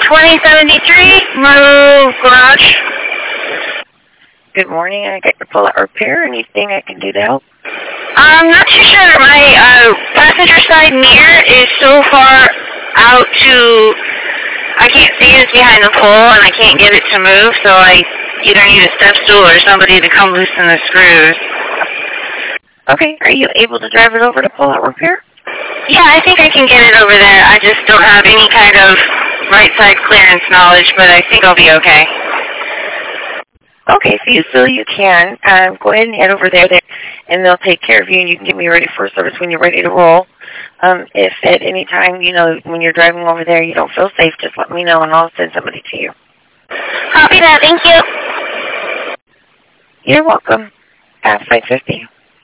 2073, Monroe Garage. Good morning. I got your pull-out repair. Anything I can do to help? I'm not too sure. My passenger side mirror is so far out to, I can't see it behind the pole, and I can't get it to move, so I either need a step stool or somebody to come loosen the screws. Okay. Are you able to drive it over to pull-out repair? Yeah, I think I can get it over there. I just don't have any kind of right side clearance knowledge, but I think I'll be okay. Okay, so you can. Go ahead and head over there, and they'll take care of you, and you can get me ready for service when you're ready to roll. If at any time, when you're driving over there, you don't feel safe, just let me know, and I'll send somebody to you. Copy that. Thank you. You're welcome. Have 550.